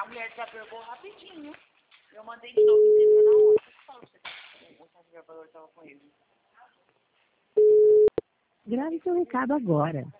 mulher desapegou rapidinho. Eu mandei de novo, entendeu na hora. Você falou que o gravador estava com ele. Grave seu recado agora.